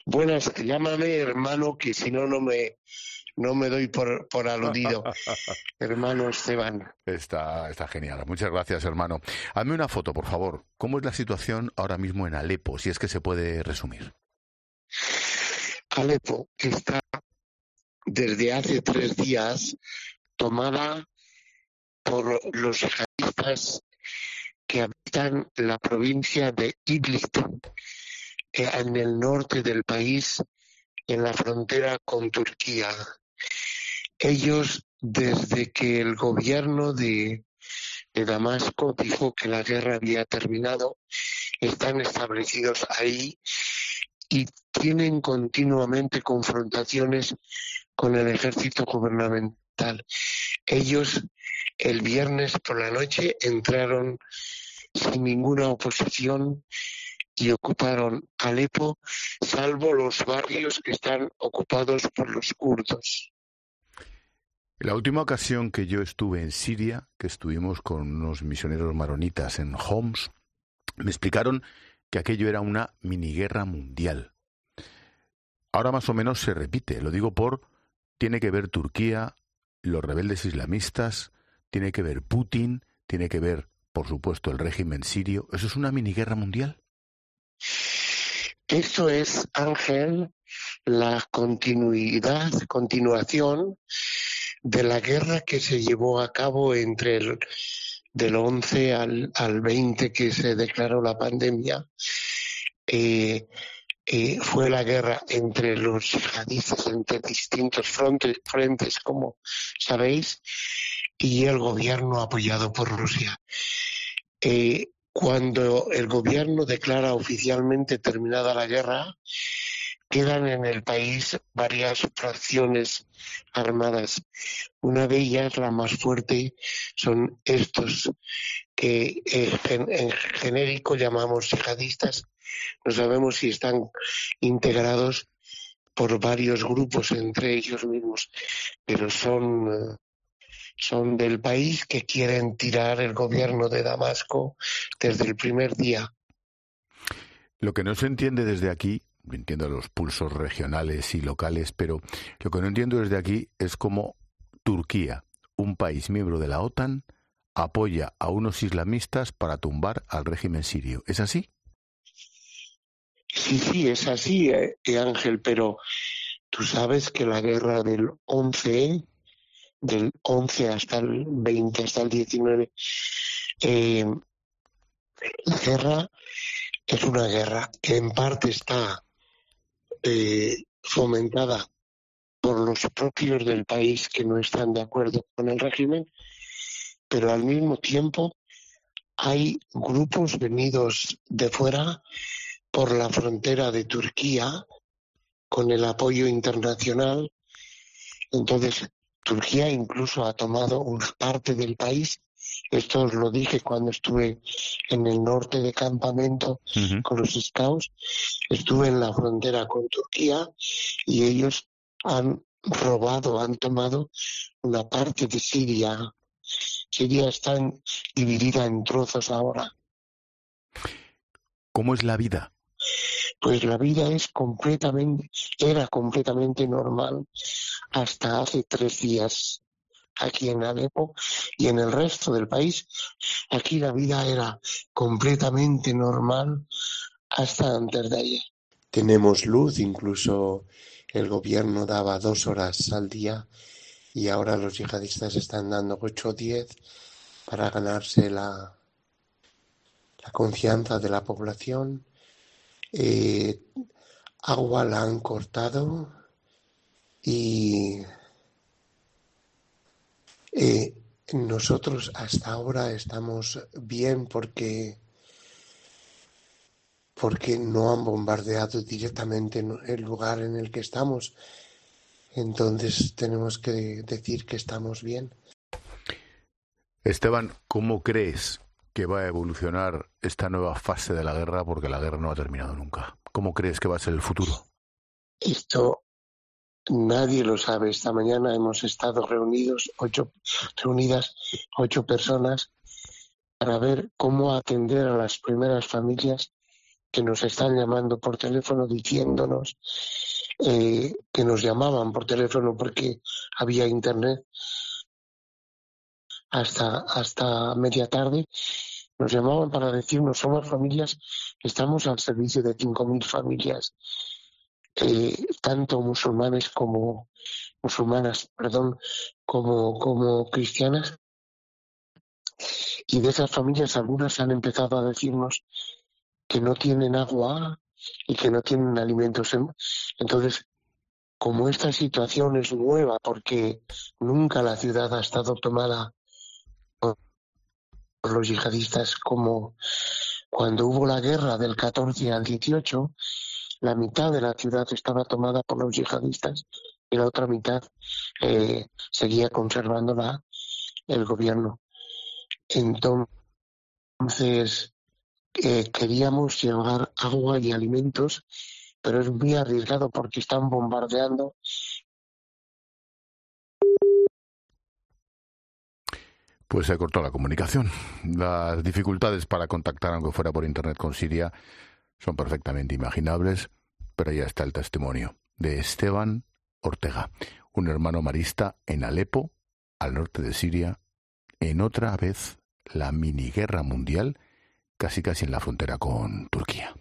Buenas, llámame hermano, que si no, no me doy por aludido. Hermano Esteban. Está genial. Muchas gracias, hermano. Hazme una foto, por favor. ¿Cómo es la situación ahora mismo en Alepo, si es que se puede resumir? Alepo está desde hace 3 días tomada por los yihadistas que habitan la provincia de Idlib, en el norte del país, en la frontera con Turquía. Ellos, desde que el gobierno de Damasco dijo que la guerra había terminado, están establecidos ahí y tienen continuamente confrontaciones con el ejército gubernamental. Ellos el viernes por la noche entraron sin ninguna oposición y ocuparon Alepo, salvo los barrios que están ocupados por los kurdos. La última ocasión que yo estuve en Siria, que estuvimos con unos misioneros maronitas en Homs, me explicaron que aquello era una miniguerra mundial. Ahora más o menos se repite, lo digo tiene que ver Turquía, los rebeldes islamistas, tiene que ver Putin, tiene que ver, por supuesto, el régimen sirio. ¿Eso es una miniguerra mundial? Eso es, Ángel, la continuación de la guerra que se llevó a cabo del 11 al 20 que se declaró la pandemia. Fue la guerra entre los yihadistas, entre distintos frentes, como sabéis, y el gobierno apoyado por Rusia. Cuando el gobierno declara oficialmente terminada la guerra, quedan en el país varias fracciones armadas. Una de ellas, la más fuerte, son estos que en genérico llamamos yihadistas. No sabemos si están integrados por varios grupos entre ellos mismos, pero son del país que quieren tirar el gobierno de Damasco desde el primer día. Lo que no se entiende desde aquí, entiendo los pulsos regionales y locales, pero lo que no entiendo desde aquí es cómo Turquía, un país miembro de la OTAN, apoya a unos islamistas para tumbar al régimen sirio. ¿Es así? Sí, es así, Ángel, pero tú sabes que la guerra del 11 hasta el 20, hasta el 19, la guerra es una guerra que en parte está fomentada por los propios del país que no están de acuerdo con el régimen, pero al mismo tiempo hay grupos venidos de fuera por la frontera de Turquía con el apoyo internacional. Entonces, Turquía incluso ha tomado una parte del país. Esto os lo dije cuando estuve en el norte de campamento con los scouts. Estuve en la frontera con Turquía y ellos han tomado una parte de Siria. Siria está dividida en trozos ahora. ¿Cómo es la vida? Pues la vida era completamente normal hasta hace 3 días aquí en Alepo y en el resto del país. Aquí la vida era completamente normal hasta antes de ayer. Tenemos luz, incluso el gobierno daba 2 horas al día y ahora los yihadistas están dando 8 o 10 para ganarse la confianza de la población. Agua la han cortado y nosotros hasta ahora estamos bien porque no han bombardeado directamente el lugar en el que estamos. Entonces tenemos que decir que estamos bien. Esteban, ¿cómo crees que va a evolucionar esta nueva fase de la guerra? Porque la guerra no ha terminado nunca. ¿Cómo crees que va a ser el futuro? Esto nadie lo sabe. Esta mañana hemos estado reunidas 8 personas para ver cómo atender a las primeras familias que nos están llamando por teléfono diciéndonos que nos llamaban por teléfono porque había internet hasta media tarde. Nos llamaban para decirnos, somos familias, estamos al servicio de 5.000 familias, tanto musulmanas, como cristianas. Y de esas familias algunas han empezado a decirnos que no tienen agua y que no tienen alimentos. Entonces, como esta situación es nueva, porque nunca la ciudad ha estado tomada por los yihadistas, como cuando hubo la guerra del 14 al 18, la mitad de la ciudad estaba tomada por los yihadistas y la otra mitad seguía conservándola el gobierno. Entonces, queríamos llevar agua y alimentos, pero es muy arriesgado porque están bombardeando. Pues se cortó la comunicación. Las dificultades para contactar, aunque fuera por internet, con Siria son perfectamente imaginables, pero ya está el testimonio de Esteban Ortega, un hermano marista en Alepo, al norte de Siria, en otra vez la miniguerra mundial, casi en la frontera con Turquía.